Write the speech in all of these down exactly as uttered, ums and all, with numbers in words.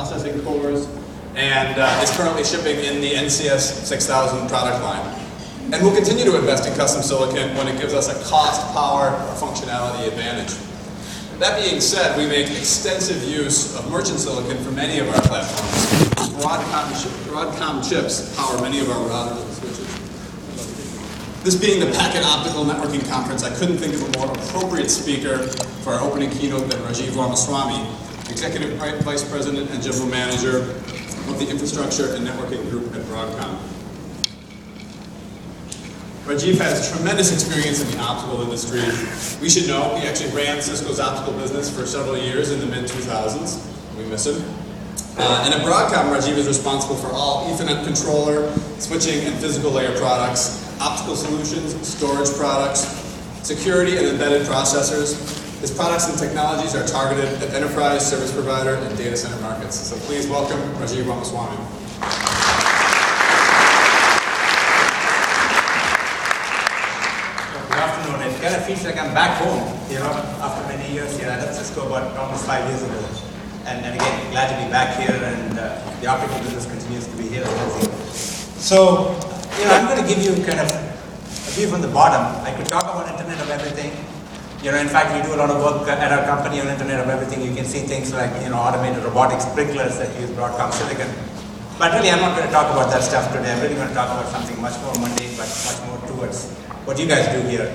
processing cores, and uh, is currently shipping in the N C S six thousand product line. And we'll continue to invest in custom silicon when it gives us a cost, power, or functionality advantage. That being said, we make extensive use of merchant silicon for many of our platforms. Broadcom, Broadcom chips power many of our routers and switches. This being the Packet Optical Networking Conference, I couldn't think of a more appropriate speaker for our opening keynote than Rajiv Ramaswamy, Executive Vice President and General Manager of the Infrastructure and Networking Group at Broadcom. Rajiv has tremendous experience in the optical industry. We should know he actually ran Cisco's optical business for several years in the mid two thousands. We miss him. Uh, and at Broadcom, Rajiv is responsible for all Ethernet controller, switching and physical layer products, optical solutions, storage products, security and embedded processors. His products and technologies are targeted at enterprise, service provider, and data center markets. So please welcome Rajiv Ramaswamy. Good afternoon. It kind of feels like I'm back home, you know, after many years here. I left Cisco about almost five years ago. And, and again, glad to be back here, and uh, the optical business continues to be here. So, you know, I'm going to give you kind of a view from the bottom. I could talk about Internet of Everything. You know, in fact, we do a lot of work at our company on Internet of Everything. You can see things like, you know, automated robotic sprinklers that use Broadcom silicon. But really, I'm not going to talk about that stuff today. I'm really going to talk about something much more mundane, but much more towards what you guys do here.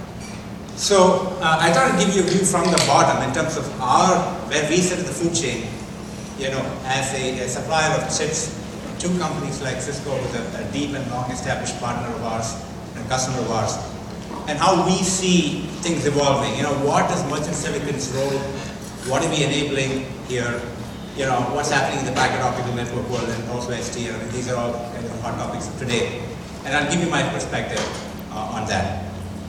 So, uh, I thought I'd give you a view from the bottom in terms of our, where we sit in the food chain, you know, as a, a supplier of chips to companies like Cisco, with a, a deep and long established partner of ours and customer of ours, and how we see things evolving. You know, what is merchant silicon's role? What are we enabling here? You know, what's happening in the packet optical network world, and also S T. I mean, these are all kind of hot topics of today. And I'll give you my perspective uh, on that.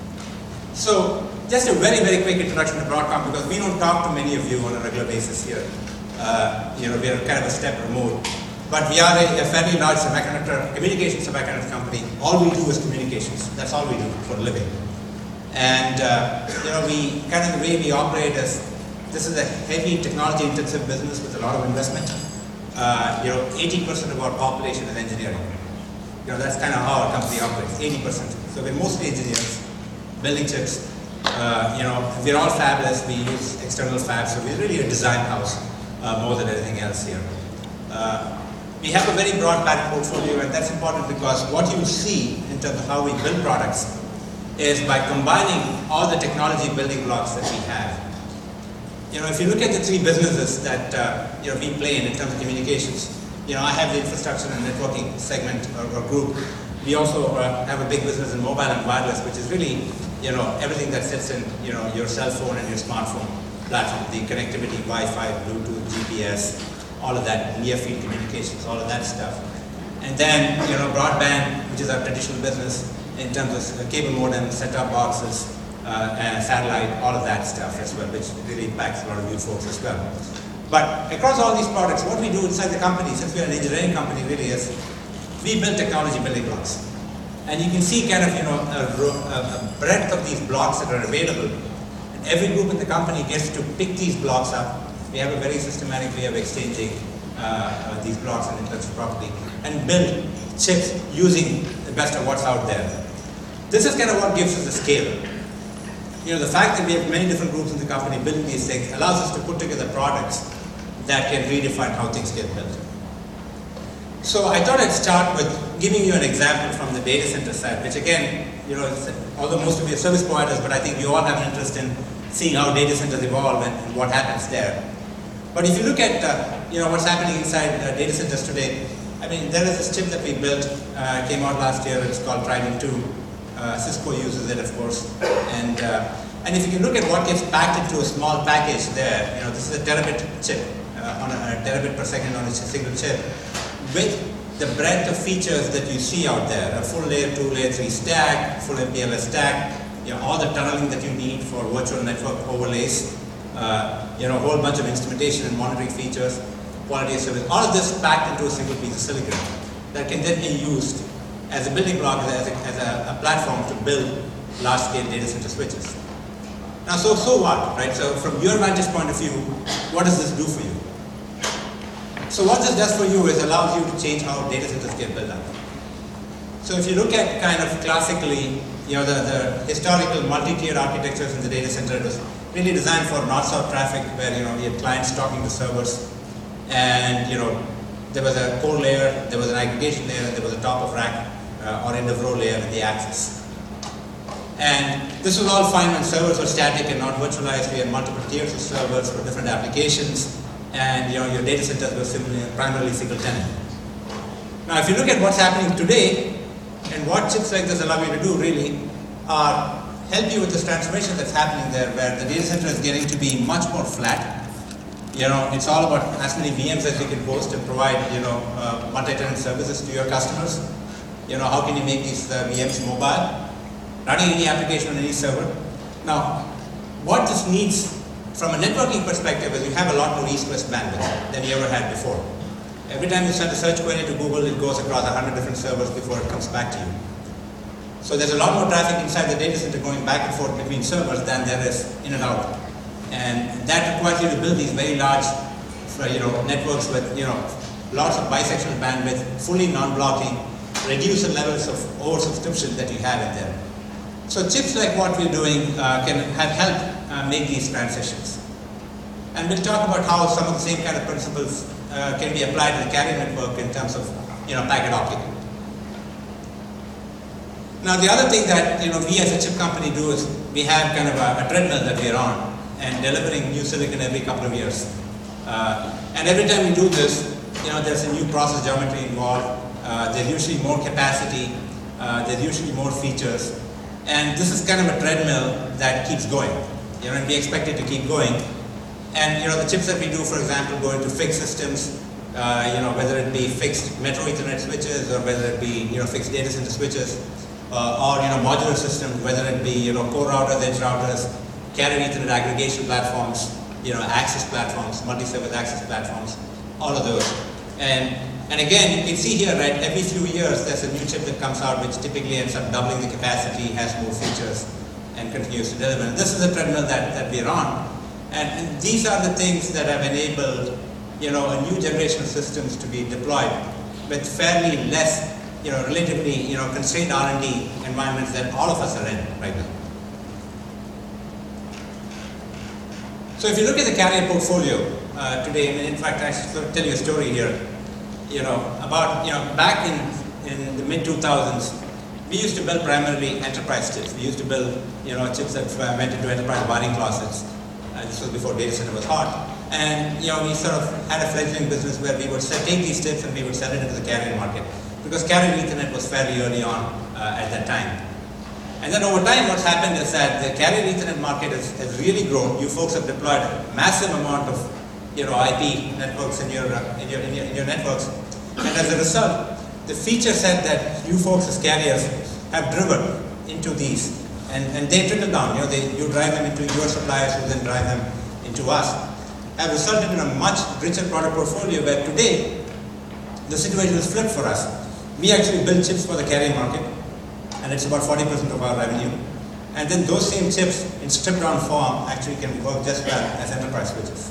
So, just a very, very quick introduction to Broadcom, because we don't talk to many of you on a regular basis here. Uh, you know, we are kind of a step removed. But we are a, a fairly large semiconductor, communications semiconductor company. All we do is communications. That's all we do for a living. And, uh, you know, we, kind of the way we operate is, this is a heavy technology intensive business with a lot of investment. Uh, you know, eighty percent of our population is engineering. You know, that's kind of how our company operates, eighty percent. So we're mostly engineers, building chips. Uh, you know, we're all fabless. We use external fabs, so we're really a design house uh, more than anything else here. Uh, we have a very broad patent portfolio, and that's important because what you see in terms of how we build products is by combining all the technology building blocks that we have. You know, if you look at the three businesses that uh, you know we play in in terms of communications, you know, I have the infrastructure and networking segment or, or group. We also uh, have a big business in mobile and wireless, which is really, you know, everything that sits in, you know, your cell phone and your smartphone platform, the connectivity, Wi-Fi, Bluetooth, G P S, all of that, near field communications, all of that stuff. And then, you know, broadband, which is our traditional business in terms of cable modem, set-top boxes, uh, and satellite, all of that stuff as well, which really impacts a lot of you folks as well. But across all these products, what we do inside the company, since we're an engineering company, really is we build technology building blocks. And you can see kind of, you know, a, a breadth of these blocks that are available. And every group in the company gets to pick these blocks up. We have a very systematic way of exchanging uh, uh, these blocks and intellectual property and build chips using the best of what's out there. This is kind of what gives us the scale. You know, the fact that we have many different groups in the company building these things allows us to put together products that can redefine how things get built. So I thought I'd start with giving you an example from the data center side, which again, you know, although most of you are service providers, but I think we all have an interest in seeing how data centers evolve and, and what happens there. But if you look at, uh, you know, what's happening inside uh, data centers today, I mean, there is this chip that we built, uh, came out last year, it's called Trident two. Uh, Cisco uses it, of course. And, uh, and if you can look at what gets packed into a small package there, you know, this is a terabit chip, uh, on a, a terabit per second on a single chip, with the breadth of features that you see out there, a full layer two, layer three stack, full M P L S stack, you know, all the tunneling that you need for virtual network overlays, uh, you know, a whole bunch of instrumentation and monitoring features, quality of service, all of this packed into a single piece of silicon that can then be used as a building block, as a, as a, a platform to build large-scale data center switches. Now, so, so what, right? So from your vantage point of view, what does this do for you? So what this does for you is allows you to change how data centers get built up. So if you look at kind of classically, you know, the, the historical multi-tiered architectures in the data center, it was really designed for north-south traffic where, you know, you had clients talking to servers, and, you know, there was a core layer, there was an aggregation layer, and there was a top of rack uh, or end of row layer in the access. And this was all fine when servers were static and not virtualized. We had multiple tiers of servers for different applications, and, you know, your data centers were simply, primarily single tenant. Now, if you look at what's happening today, and what chips like this allow you to do really are help you with this transformation that's happening there, where the data center is getting to be much more flat. You know, it's all about as many V Ms as you can host and provide, you know, uh, multi-tenant services to your customers. You know, how can you make these uh, V Ms mobile, running any application on any server? Now, what this needs from a networking perspective is you have a lot more east-west bandwidth than you ever had before. Every time you send a search query to Google, it goes across a hundred different servers before it comes back to you. So there's a lot more traffic inside the data center going back and forth between servers than there is in and out. And that requires you to build these very large, you know, networks with, you know, lots of bisectional bandwidth, fully non-blocking, reduce the levels of oversubscription that you have in there. So chips like what we're doing uh, can have helped uh, make these transitions. And we'll talk about how some of the same kind of principles uh, can be applied to the carrier network in terms of, you know, packet optical. Now the other thing that, you know, we as a chip company do is we have kind of a, a treadmill that we're on and delivering new silicon every couple of years. Uh, and every time we do this, you know, there's a new process geometry involved. Uh, there's usually more capacity. Uh, there's usually more features. And this is kind of a treadmill that keeps going. You know, and we expect it to keep going. And, you know, the chips that we do, for example, go into fixed systems, uh, you know, whether it be fixed Metro Ethernet switches or whether it be, you know, fixed data center switches, uh, or, you know, modular systems, whether it be, you know, core routers, edge routers, carrier Ethernet aggregation platforms, you know, access platforms, multi-service access platforms, all of those. And, and again, you can see here, right, every few years there's a new chip that comes out which typically ends up doubling the capacity, has more features, and continues to deliver. And this is the treadmill that, that we're on. And, and these are the things that have enabled, you know, a new generation of systems to be deployed with fairly less, you know, relatively, you know, constrained R and D environments that all of us are in right now. So if you look at the carrier portfolio uh, today, and in fact, I should tell you a story here. You know, about, you know, back in, in the mid two thousands, we used to build primarily enterprise chips. We used to build, you know, chips that went into enterprise wiring closets. Uh, this was before data center was hot. And, you know, we sort of had a fledgling business where we would sell, take these chips and we would sell it into the carrier market. Because carrier Ethernet was fairly early on uh, at that time. And then over time, what's happened is that the carrier Ethernet market has, has really grown. You folks have deployed a massive amount of, you know, I P networks in your, uh, in your, in your, in your networks. And as a result, the feature set that you folks as carriers have driven into these, and, and they trickle down, you know, they, you drive them into your suppliers who then drive them into us, have resulted in a much richer product portfolio where today, the situation is flipped for us. We actually build chips for the carrier market, and it's about forty percent of our revenue. And then those same chips in stripped down form actually can work just well as enterprise switches.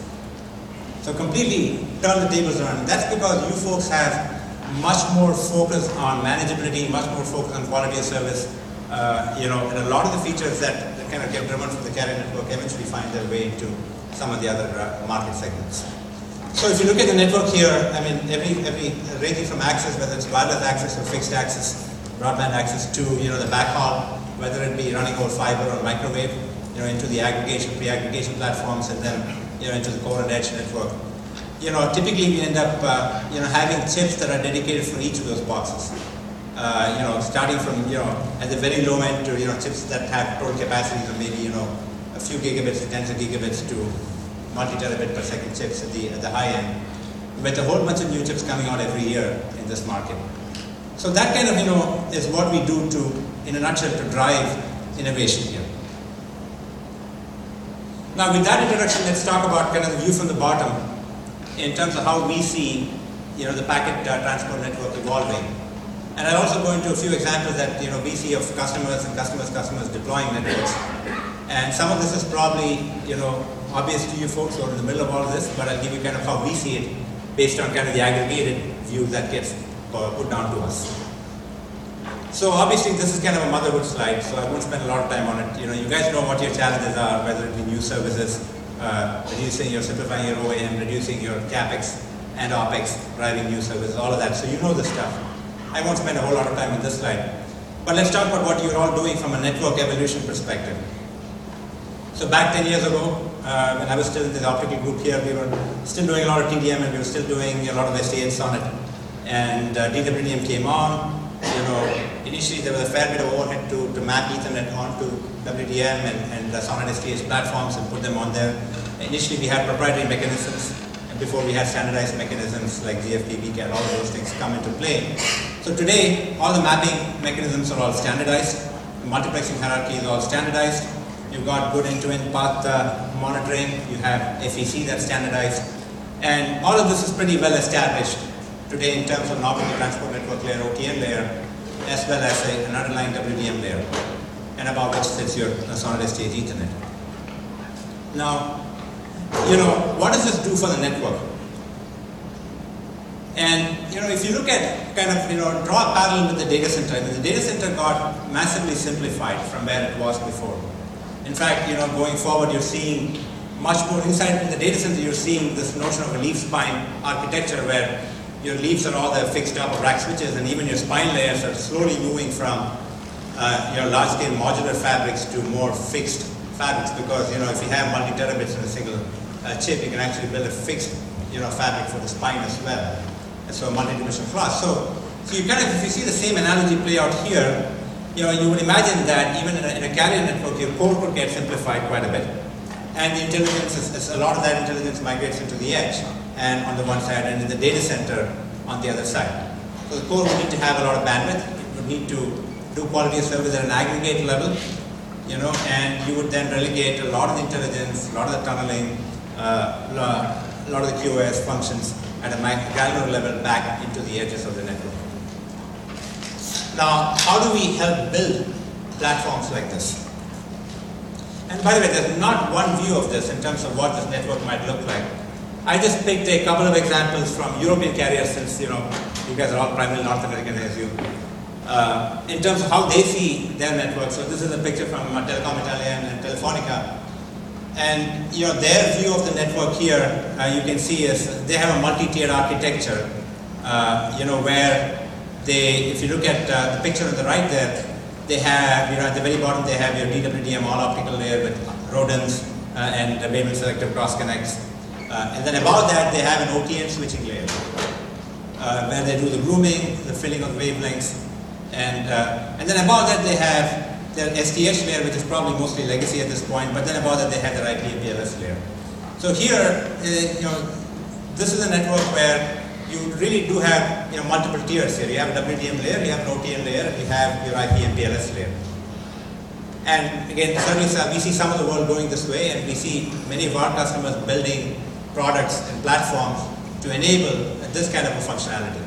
So completely turn the tables around. And that's because you folks have much more focus on manageability, much more focus on quality of service, uh, you know, and a lot of the features that, that kind of get driven from the carrier network eventually find their way into some of the other uh, market segments. So if you look at the network here, I mean, every, every ranging from access, whether it's wireless access or fixed access, broadband access to, you know, the backhaul, whether it be running over fiber or microwave, you know, into the aggregation, pre-aggregation platforms, and then, you know, into the core and edge network. You know, typically we end up, uh, you know, having chips that are dedicated for each of those boxes. Uh, you know, starting from, you know, at the very low end to, you know, chips that have total capacities of maybe, you know, a few gigabits to tens of gigabits to multi-terabit per second chips at the, at the high end, with a whole bunch of new chips coming out every year in this market. So that kind of, you know, is what we do to, in a nutshell, to drive innovation here. Now with that introduction, let's talk about kind of the view from the bottom in terms of how we see, you know, the packet uh, transport network evolving. And I'll also go into a few examples that, you know, we see of customers and customers' customers deploying networks. And some of this is probably, you know, obvious to you folks who are in the middle of all of this, but I'll give you kind of how we see it based on kind of the aggregated view that gets uh, put down to us. So obviously this is kind of a motherhood slide, so I won't spend a lot of time on it. You know, you guys know what your challenges are, whether it be new services, uh, reducing your, simplifying your O E M, reducing your CapEx and OpEx, driving new services, all of that. So you know this stuff. I won't spend a whole lot of time on this slide. But let's talk about what you're all doing from a network evolution perspective. So back ten years ago, uh, when I was still in the optical group here, we were still doing a lot of T D M and we were still doing a lot of S D H on it. And uh, D W D M came on. You know, initially there was a fair bit of overhead to, to map Ethernet onto W D M and, and the SONET S D H platforms and put them on there. Initially we had proprietary mechanisms, and before we had standardized mechanisms like G F P, V CAT, all of those things come into play. So today, all the mapping mechanisms are all standardized. The multiplexing hierarchy is all standardized. You've got good end-to-end path uh, monitoring. You have F E C that's standardized. And all of this is pretty well established today in terms of an optical transport network layer, O T N layer, as well as a, an underlying W D M layer, and above which sits your uh, SONET S D H Ethernet. Now, you know, what does this do for the network? And, you know, if you look at kind of, you know, draw a parallel with the data center, I mean, the data center got massively simplified from where it was before. In fact, you know, going forward, you're seeing much more inside in the data center, you're seeing this notion of a leaf spine architecture where your leaves are all the fixed up rack switches, and even your spine layers are slowly moving from uh, your large-scale modular fabrics to more fixed fabrics, because, you know, if you have multi-terabits in a single uh, chip, you can actually build a fixed, you know, fabric for the spine as well. And so a multi-dimensional class. So, so you kind of, if you see the same analogy play out here, you know, you would imagine that even in a, in a carrier network, your core could get simplified quite a bit. And the intelligence, is, is a lot of that intelligence migrates into the edge, and on the one side, and in the data center on the other side. So the core would need to have a lot of bandwidth. It would need to do quality of service at an aggregate level, you know, and you would then relegate a lot of the intelligence, a lot of the tunneling, uh, a lot of the Q O S functions at a granular level back into the edges of the network. Now, how do we help build platforms like this? And by the way, there's not one view of this in terms of what this network might look like. I just picked a couple of examples from European carriers, since, you know, you guys are all primarily North American, as you, uh, in terms of how they see their network. So this is a picture from uh, Telecom Italia and Telefonica. And, you know, their view of the network here, uh, you can see is they have a multi-tiered architecture, uh, you know, where they, if you look at uh, the picture on the right there, they have, you know, at the very bottom they have your D W D M all optical layer with ROADMs uh, and uh, Bayesian selective cross connects. Uh, and then above that they have an O T N switching layer uh, where they do the grooming, the filling of wavelengths, and uh, and then above that they have their S T H layer, which is probably mostly legacy at this point, but then above that they have their I P and P L S layer. So here, uh, you know, this is a network where you really do have, you know, multiple tiers here. You have a W D M layer, you have an O T N layer, and you have your I P and P L S layer. And again, certainly we see some of the world going this way, and we see many of our customers building products and platforms to enable this kind of a functionality.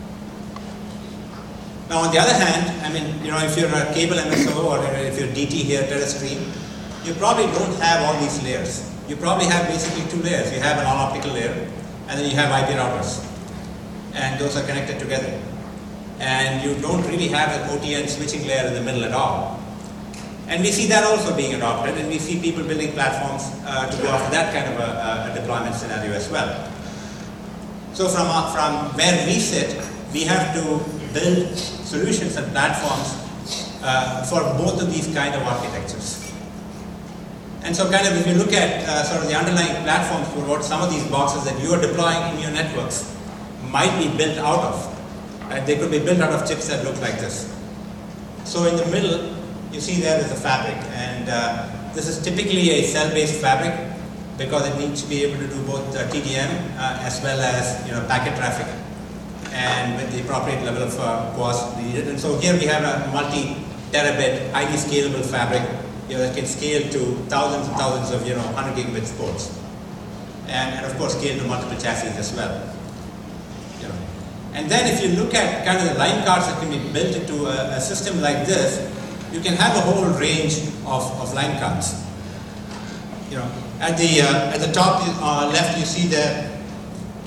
Now, on the other hand, I mean, you know, if you're a cable M S O or if you're D T here, terrestrial, you probably don't have all these layers. You probably have basically two layers. You have an all-optical layer, and then you have I P routers, and those are connected together. And you don't really have an O T N switching layer in the middle at all. And we see that also being adopted, and we see people building platforms uh, to go after that kind of a, a deployment scenario as well. So from, uh, from where we sit, we have to build solutions and platforms uh, for both of these kind of architectures. And so kind of if you look at uh, sort of the underlying platforms for what some of these boxes that you are deploying in your networks might be built out of, right? They could be built out of chips that look like this. So in the middle, you see there is a fabric, and uh, this is typically a cell-based fabric because it needs to be able to do both uh, T D M uh, as well as, you know, packet traffic, and with the appropriate level of uh, cost needed. And so here we have a multi-terabit, highly scalable fabric, you know, that can scale to thousands and thousands of, you know, one hundred gigabit ports, and, and of course scale to multiple chassis as well. You know. And then if you look at kind of the line cards that can be built into a, a system like this, you can have a whole range of, of line cards. You know, at the uh, at the top uh, left, you see there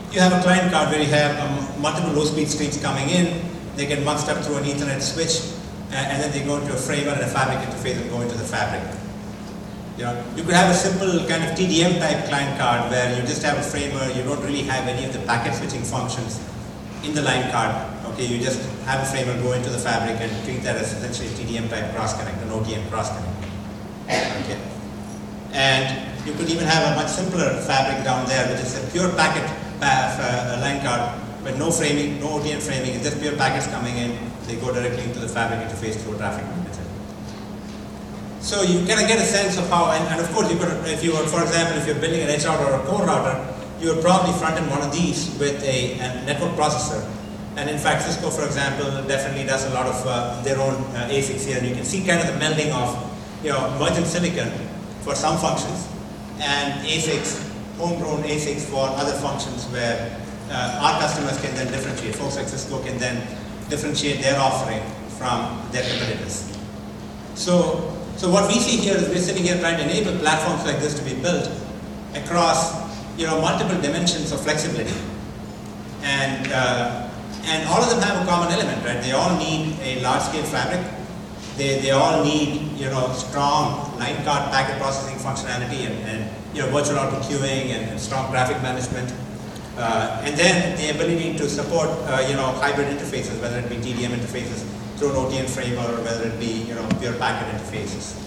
you have a client card where you have um, multiple low-speed streams coming in. They get muxed up through an Ethernet switch, uh, and then they go into a framer and a fabric interface and go into the fabric. You know, you could have a simple kind of T D M type client card where you just have a framer, you don't really have any of the packet switching functions in the line card. Okay, you just have a framer go into the fabric and treat that as essentially a T D M type cross connect, an O T M cross connect. Okay. And you could even have a much simpler fabric down there, which is a pure packet uh, line card with no framing, no O T M framing, it's just pure packets coming in. They go directly into the fabric interface through a traffic manager. So you kind of get a sense of how, and, and of course, you could, if you were, for example, if you're building an edge router or a core router, you would probably front end one of these with a, a network processor. And in fact, Cisco, for example, definitely does a lot of uh, their own uh, A SICs here. And you can see kind of the melding of, you know, merchant silicon for some functions and A SICs, homegrown A SICs for other functions where uh, our customers can then differentiate. Folks like Cisco can then differentiate their offering from their competitors. So, so what we see here is we're sitting here trying to enable platforms like this to be built across, you know, multiple dimensions of flexibility. And, uh, and all of them have a common element, right? They all need a large-scale fabric. They, they all need, you know, strong line card packet processing functionality and, and you know, virtual auto queuing and, and strong traffic management. Uh, and then the ability to support, uh, you know, hybrid interfaces, whether it be T D M interfaces through an O T M framer or whether it be, you know, pure packet interfaces.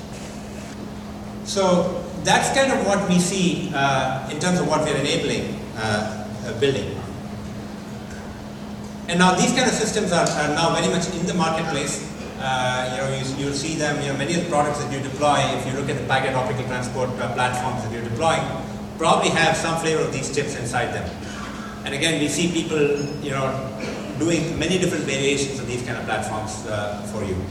So that's kind of what we see uh, in terms of what we're enabling uh, uh, building. And now these kind of systems are, are now very much in the marketplace. Uh, you know, you, you'll see them, you know, many of the products that you deploy, if you look at the packet optical transport uh, platforms that you're deploying, probably have some flavor of these chips inside them. And again, we see people, you know, doing many different variations of these kind of platforms uh, for you.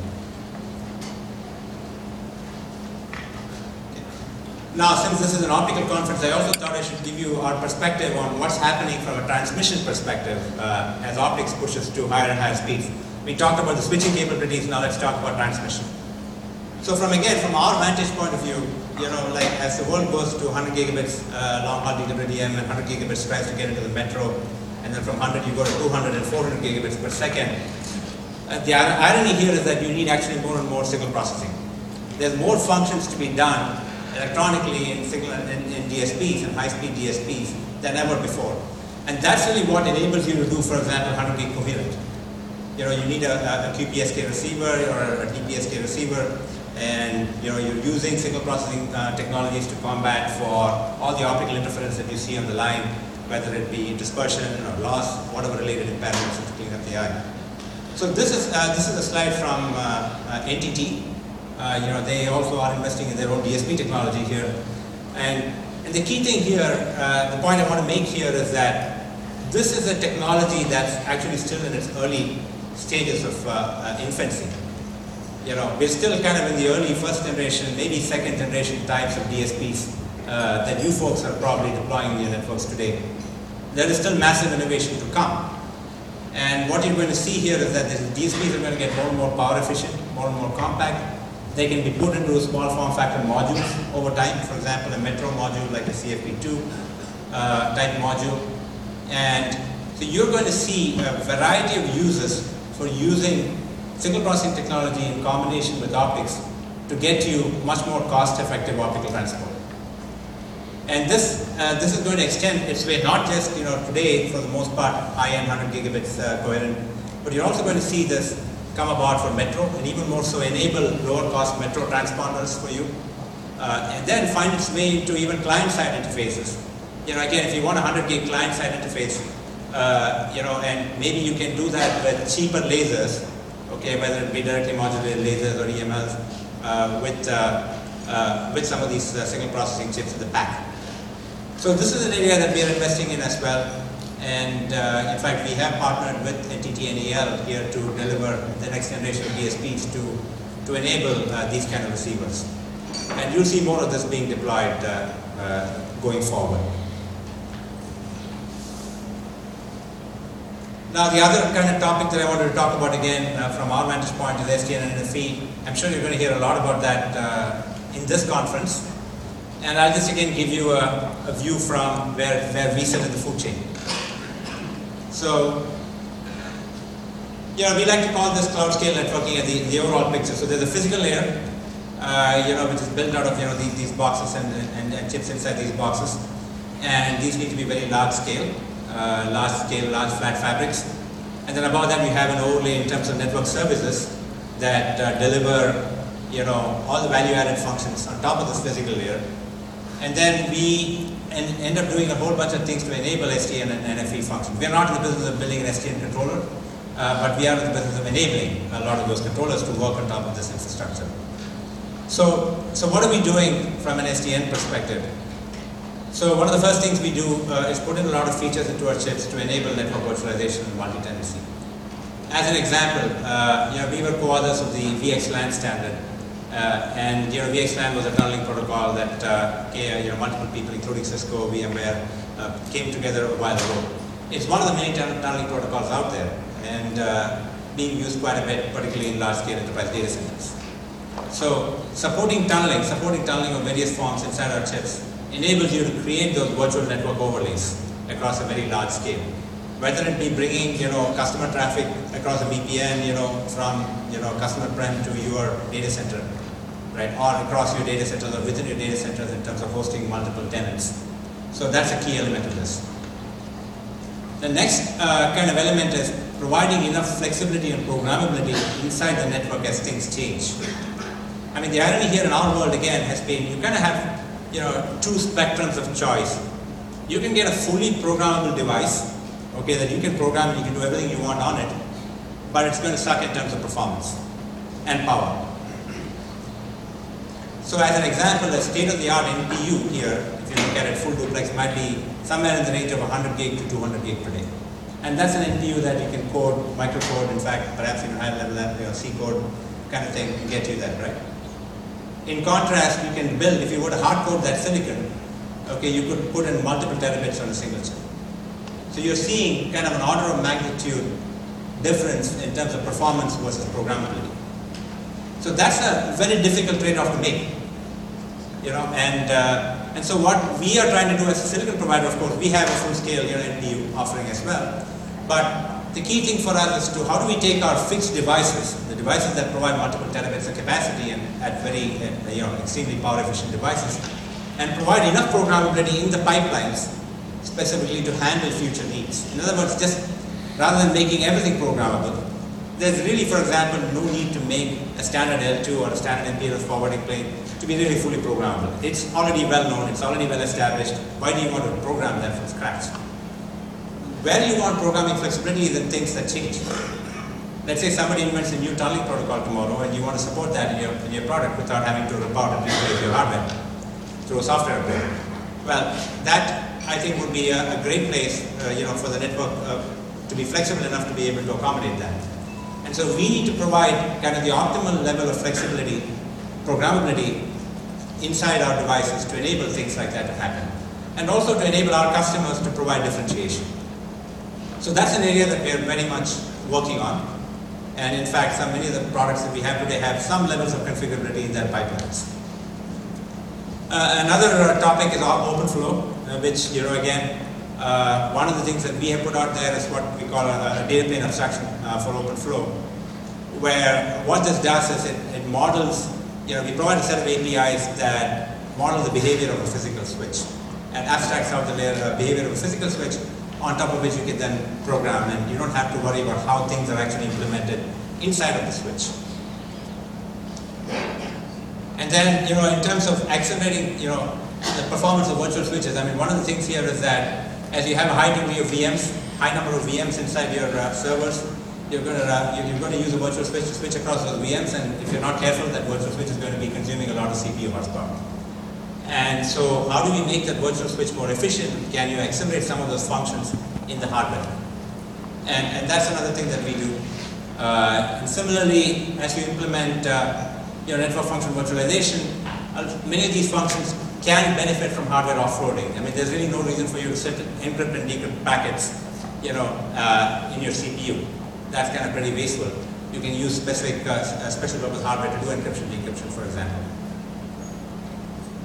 Okay. Now, since this is an optical conference, I also thought I should give you our perspective on what's happening from a transmission perspective uh, as optics pushes to higher and higher speeds. We talked about the switching capabilities, now let's talk about transmission. So from again, from our vantage point of view, you know, like as the world goes to one hundred gigabits uh, long haul D W D M and one hundred gigabits tries to get into the metro, and then from one hundred you go to two hundred and four hundred gigabits per second. Uh, the irony here is that you need actually more and more signal processing. There's more functions to be done electronically in signal in, in D S Ps and high-speed D S Ps than ever before. And that's really what enables you to do, for example, one hundred gig coherent. You know, you need a, a Q P S K receiver or a D P S K receiver, and you know, you're using signal processing uh, technologies to combat for all the optical interference that you see on the line, whether it be dispersion or loss, whatever related impairments to clean up the eye. So this is uh, this is a slide from uh, uh, N T T. Uh, you know, they also are investing in their own D S P technology here, and and the key thing here, uh, the point I want to make here is that this is a technology that's actually still in its early stages of uh, uh, infancy. You know, we're still kind of in the early first generation, maybe second generation types of D S Ps uh, that you folks are probably deploying in your networks today. There is still massive innovation to come. And what you're going to see here is that the D S Ps are going to get more and more power efficient, more and more compact. They can be put into small form factor modules over time. For example, a metro module like a C F P two uh, type module. And so you're going to see a variety of uses for using signal processing technology in combination with optics to get you much more cost-effective optical transport. And this uh, this is going to extend its way not just, you know, today for the most part high-end one hundred gigabits uh, coherent, but you're also going to see this come about for metro and even more so enable lower-cost metro transponders for you, uh, and then find its way into even client-side interfaces. You know, again, if you want a one hundred gig client-side interface, uh, you know, and maybe you can do that with cheaper lasers. Okay, whether it be directly modulated lasers or E M Ls uh, with, uh, uh, with some of these uh, signal processing chips in the back. So this is an area that we are investing in as well. And uh, in fact, we have partnered with N T T N E L here to deliver the next generation of D S Ps to, to enable uh, these kind of receivers. And you'll see more of this being deployed uh, uh, going forward. Now, the other kind of topic that I wanted to talk about again uh, from our vantage point is S D N and N F E. I'm sure you're going to hear a lot about that uh, in this conference. And I'll just again give you a, a view from where, where we sit in the food chain. So, you know, we like to call this cloud scale networking at the, the overall picture. So there's a physical layer, uh, you know, which is built out of, you know, these, these boxes and, and, and chips inside these boxes. And these need to be very large scale, uh, large scale, large flat fabrics. And then above that we have an overlay in terms of network services that uh, deliver, you know, all the value added functions on top of this physical layer. And then we en end up doing a whole bunch of things to enable S D N and N F V functions. We are not in the business of building an S D N controller, uh, but we are in the business of enabling a lot of those controllers to work on top of this infrastructure. So, so what are we doing from an S D N perspective? So one of the first things we do uh, is put in a lot of features into our chips to enable network virtualization and multi-tenancy. As an example, uh, you know, we were co-authors of the V X LAN standard, uh, and you know, V X LAN was a tunneling protocol that uh, you know, multiple people, including Cisco, VMware, uh, came together a while ago. It's one of the many tunneling protocols out there, and uh, being used quite a bit, particularly in large-scale enterprise data centers. So supporting tunneling, supporting tunneling of various forms inside our chips enables you to create those virtual network overlays across a very large scale. Whether it be bringing, you know, customer traffic across a V P N, you know, from, you know, customer prem to your data center, right, or across your data centers or within your data centers in terms of hosting multiple tenants. So that's a key element of this. The next uh, kind of element is providing enough flexibility and programmability inside the network as things change. I mean, the irony here in our world again has been you kind of have, you know, two spectrums of choice. You can get a fully programmable device, okay, that you can program, you can do everything you want on it, but it's going to suck in terms of performance and power. So as an example, the state-of-the-art N P U here, if you look at it, full duplex, might be somewhere in the range of one hundred gig to two hundred gig per day. And that's an N P U that you can code, microcode, in fact, perhaps even higher level, you know, C code kind of thing, and get you that, right? In contrast, you can build, if you were to hard code that silicon, okay, you could put in multiple terabits on a single chip. So you're seeing kind of an order of magnitude difference in terms of performance versus programmability. So that's a very difficult trade-off to make, you know, and uh, and so what we are trying to do as a silicon provider, of course, we have a full-scale, you know, N P U offering as well, but the key thing for us is to how do we take our fixed devices, the devices that provide multiple terabits of capacity and at very, uh, you know, extremely power efficient devices, and provide enough programmability in the pipelines specifically to handle future needs. In other words, just rather than making everything programmable, there's really, for example, no need to make a standard L two or a standard M P L S forwarding plane to be really fully programmable. It's already well known, it's already well established. Why do you want to program that from scratch? Where you want programming flexibility is in things that change. Let's say somebody invents a new tunneling protocol tomorrow and you want to support that in your, in your product without having to rip out and replace your hardware through a software upgrade. Well, that I think would be a, a great place, uh, you know, for the network uh, to be flexible enough to be able to accommodate that. And so we need to provide kind of the optimal level of flexibility, programmability inside our devices to enable things like that to happen. And also to enable our customers to provide differentiation. So that's an area that we are very much working on. And in fact, some, many of the products that we have today have some levels of configurability in their pipelines. Uh, another uh, topic is OpenFlow, uh, which, you know, again, uh, one of the things that we have put out there is what we call a, a data plane abstraction uh, for OpenFlow, where what this does is it, it models, you know, we provide a set of A P Is that model the behavior of a physical switch and abstracts out the layer, uh, behavior of a physical switch, on top of which you can then program, and you don't have to worry about how things are actually implemented inside of the switch. And then, you know, in terms of accelerating, you know, the performance of virtual switches, I mean, one of the things here is that as you have a high degree of V Ms, high number of V Ms inside your uh, servers, you're going to uh, you're going to use a virtual switch to switch across those V Ms, and if you're not careful, that virtual switch is going to be consuming a lot of C P U horsepower. And so how do we make that virtual switch more efficient? Can you accelerate some of those functions in the hardware? And, and that's another thing that we do. Uh, and similarly, as you implement uh, your network function virtualization, uh, many of these functions can benefit from hardware offloading. I mean, there's really no reason for you to sit encrypt and decrypt packets, you know, uh, in your C P U. That's kind of pretty wasteful. You can use specific uh, special purpose hardware to do encryption, decryption, for example.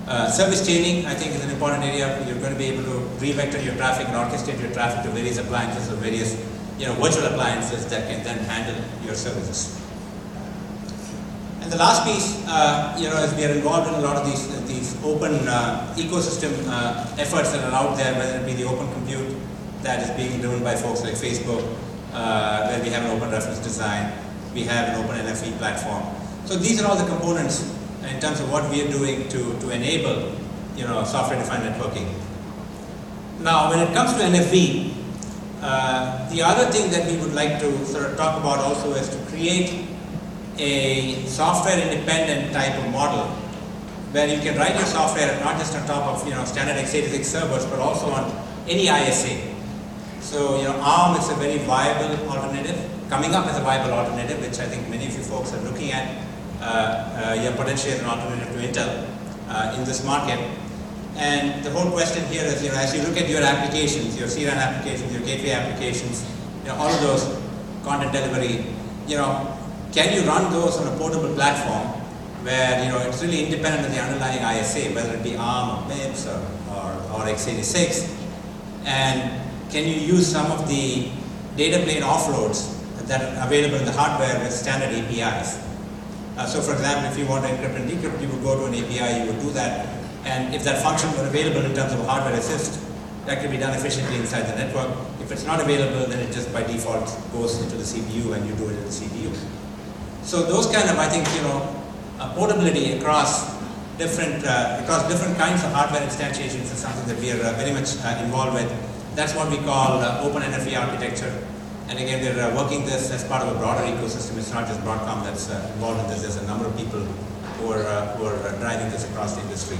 Uh, service chaining, I think, is an important area. You're going to be able to revector your traffic and orchestrate your traffic to various appliances or various, you know, virtual appliances that can then handle your services. And the last piece, uh, you know, is we are involved in a lot of these these open uh, ecosystem uh, efforts that are out there, whether it be the open compute that is being driven by folks like Facebook, uh, where we have an open reference design, we have an open N F V platform. So these are all the components in terms of what we are doing to, to enable, you know, software-defined networking. Now, when it comes to N F V, uh, the other thing that we would like to sort of talk about also is to create a software-independent type of model where you can write your software not just on top of, you know, standard x eighty-six servers, but also on any I S A. So, you know, ARM is a very viable alternative, coming up as a viable alternative, which I think many of you folks are looking at. Uh, uh, yeah, potentially as an alternative to Intel uh, in this market. And the whole question here is, you know, as you look at your applications, your C RAN applications, your gateway applications, you know, all of those content delivery, you know, can you run those on a portable platform where, you know, it's really independent of the underlying I S A, whether it be ARM or MIPS or, or, or x eighty-six, and can you use some of the data plane offloads that are available in the hardware with standard A P Is? Uh, so for example, if you want to encrypt and decrypt, you would go to an A P I, you would do that. And if that function were available in terms of hardware assist, that can be done efficiently inside the network. If it's not available, then it just by default goes into the C P U and you do it in the C P U. So those kind of, I think, you know, uh, portability across different, uh, across different kinds of hardware instantiations is something that we are uh, very much uh, involved with. That's what we call uh, open N F V architecture. And again, we're uh, working this as part of a broader ecosystem. It's not just Broadcom that's uh, involved in this. There's a number of people who are, uh, who are uh, driving this across the industry.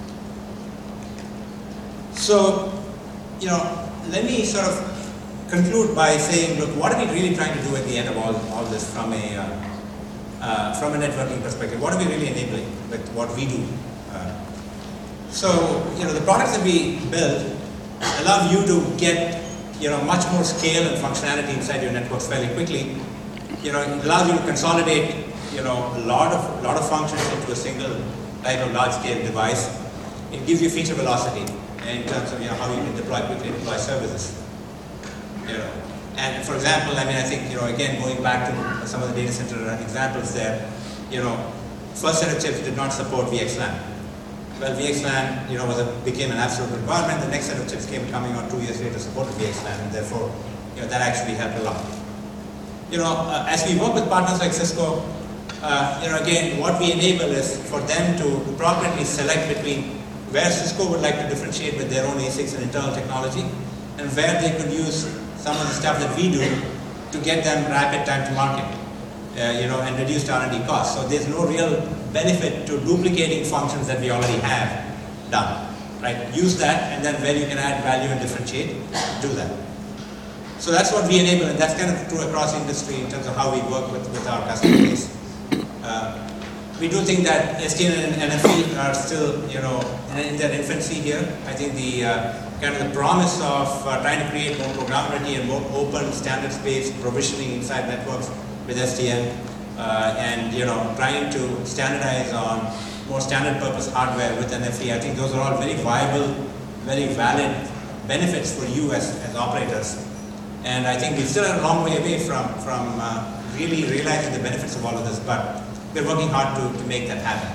So, you know, let me sort of conclude by saying, look, what are we really trying to do at the end of all, all this from a, uh, uh, from a networking perspective? What are we really enabling with what we do? Uh, so, you know, the products that we build allow you to get, you know, much more scale and functionality inside your networks fairly quickly. You know, it allows you to consolidate, you know, a lot of, lot of functions into a single type of large-scale device. It gives you feature velocity in terms of, you know, how you can deploy quickly, deploy services. You know, and for example, I mean, I think, you know, again, going back to some of the data center examples there, you know, first set of chips did not support V X LAN. Well, V X LAN, you know, was a, became an absolute requirement. The next set of chips came coming on two years later supported V X LAN, and therefore, you know, that actually helped a lot. You know, uh, as we work with partners like Cisco, uh, you know, again, what we enable is for them to appropriately select between where Cisco would like to differentiate with their own A SICs and internal technology, and where they could use some of the stuff that we do to get them rapid time to market, uh, you know, and reduced R and D costs. So there's no real benefit to duplicating functions that we already have done, right? Use that, and then where you can add value and differentiate, do that. So that's what we enable, and that's kind of true across industry in terms of how we work with, with our customer base. Uh, we do think that S D N and N F V are still, you know, in their infancy here. I think the uh, kind of the promise of uh, trying to create more programmability and more open standards-based provisioning inside networks with S D N, uh, and, you know, trying to standardize on more standard purpose hardware with N F V, I think those are all very viable, very valid benefits for you as, as operators. And I think we still are a long way away from, from uh, really realizing the benefits of all of this, but we're working hard to, to make that happen.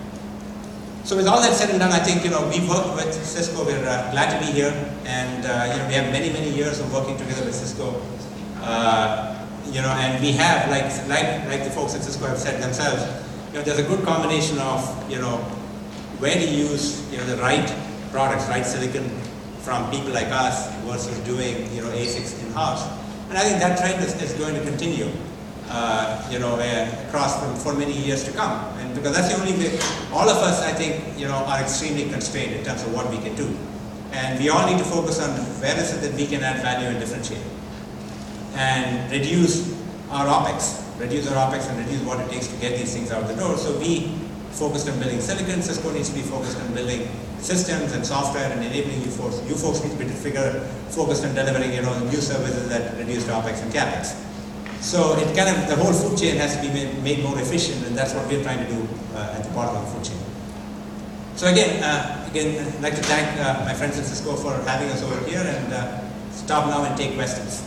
So with all that said and done, I think, you know, we've worked with Cisco. We're uh, glad to be here, and uh, you know, we have many, many years of working together with Cisco. Uh, you know, and we have, like, like, like the folks at Cisco have said themselves, you know, there's a good combination of, you know, where to use, you know, the right products, right silicon from people like us versus doing, you know, A SICs in-house. And I think that trend is, is going to continue, uh, you know, uh, across for, for many years to come. And because that's the only way, all of us, I think, you know, are extremely constrained in terms of what we can do. And we all need to focus on where is it that we can add value and differentiate. And reduce our OpEx, reduce our OpEx and reduce what it takes to get these things out the door. So we focused on building silicon. Cisco needs to be focused on building systems and software and enabling you folks. You folks need to be figure, focused on delivering, you know, new services that reduce OpEx and CapEx. So it kind of, the whole food chain has to be made, made more efficient, and that's what we're trying to do uh, at the bottom of the food chain. So again, uh, again, I'd like to thank uh, my friends at Cisco for having us over here, and uh, stop now and take questions.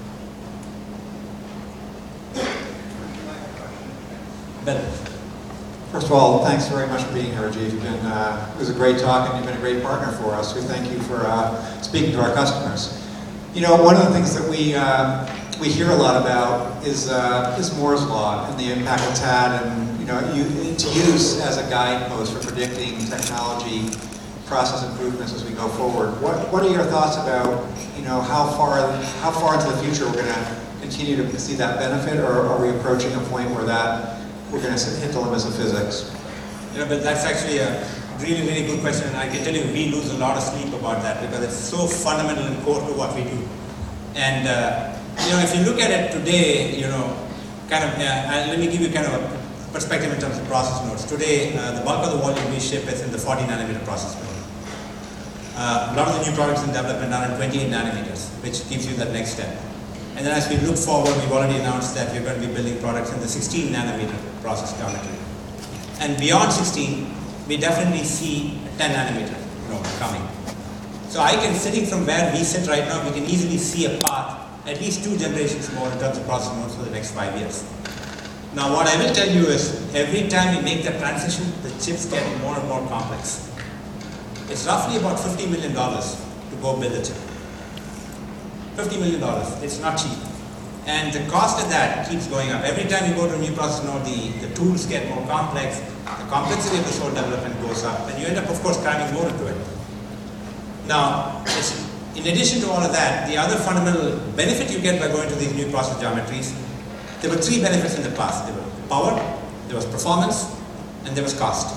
Bill. First of all, thanks very much for being here, Rajiv. You've been, uh, it was a great talk, and you've been a great partner for us. We thank you for uh, speaking to our customers. You know, one of the things that we uh, we hear a lot about is uh, is Moore's law and the impact it's had, and you know, you, its use as a guidepost for predicting technology process improvements as we go forward. What what are your thoughts about, you know, how far how far into the future we're going to continue to see that benefit, or are we approaching a point where that we're going to hit the limits of physics? You know, but that's actually a really, really good question, and I can tell you we lose a lot of sleep about that because it's so fundamental and core to what we do. And uh, you know, if you look at it today, you know, kind of, uh, let me give you kind of a perspective in terms of process nodes. Today, uh, the bulk of the volume we ship is in the forty nanometer process node. Uh, a lot of the new products in development are in twenty-eight nanometers, which gives you that next step. And then as we look forward, we've already announced that we're going to be building products in the sixteen nanometer process geometry. And beyond sixteen, we definitely see a ten nanometer node coming. So I can, sitting from where we sit right now, we can easily see a path, at least two generations more in terms of process nodes for the next five years. Now what I will tell you is, every time we make that transition, the chips get more and more complex. It's roughly about fifty million dollars to go build a chip. fifty million dollars, it's not cheap. And the cost of that keeps going up. Every time you go to a new process node, the, the tools get more complex, the complexity of this whole development goes up, and you end up, of course, cramming more into it. Now, in addition to all of that, the other fundamental benefit you get by going to these new process geometries, there were three benefits in the past. There were power, there was performance, and there was cost.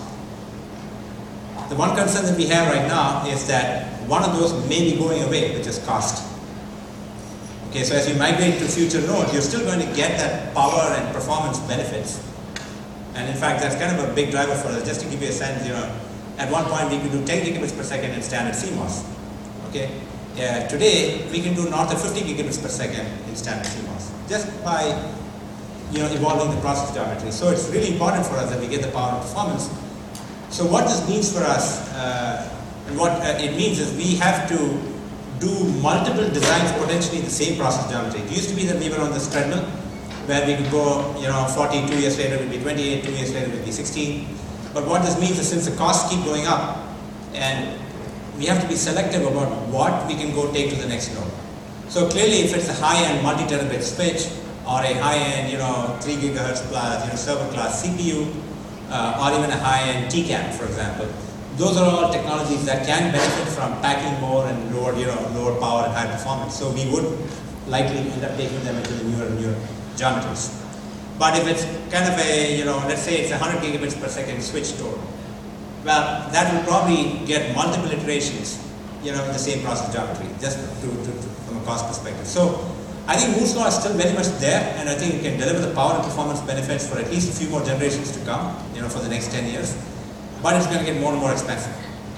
The one concern that we have right now is that one of those may be going away, which is cost. Okay, so as you migrate to future nodes, you're still going to get that power and performance benefits. And in fact, that's kind of a big driver for us. Just to give you a sense, you know, at one point we could do ten gigabits per second in standard C MOS. Okay, uh, today we can do north of fifty gigabits per second in standard C MOS, just by, you know, evolving the process geometry. So it's really important for us that we get the power and performance. So what this means for us, uh, and what uh, it means is we have to do multiple designs potentially in the same process geometry. It used to be that we were on this treadmill where we could go, you know, forty, two years later it would be twenty-eight, two years later it would be sixteen. But what this means is, since the costs keep going up, and we have to be selective about what we can go take to the next node. So clearly, if it's a high-end multi-terabit switch, or a high-end, you know, three gigahertz plus, you know, server class C P U, uh, or even a high-end T CAP, for example, those are all technologies that can benefit from packing more and lower, you know, lower power and high performance. So we would likely end up taking them into the newer and newer geometries. But if it's kind of a, you know, let's say it's a one hundred gigabits per second switch node, well, that will probably get multiple iterations, you know, in the same process geometry, just to, to, to, from a cost perspective. So I think Moore's law is still very much there, and I think it can deliver the power and performance benefits for at least a few more generations to come, you know, for the next ten years. But it's going to get more and more expensive.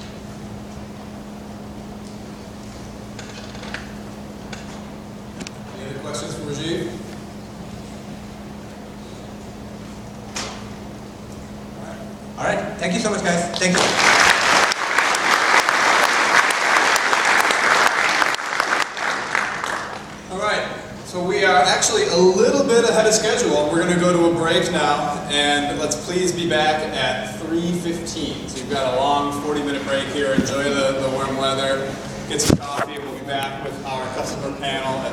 Any other questions for Rajiv? All right. Thank you so much, guys. Thank you. All right. So we are actually a little bit ahead of schedule. We're going to go to a break now, and let's please be back at three fifteen. So you've got a long forty minute break here. Enjoy the, the warm weather. Get some coffee. We'll be back with our customer panel at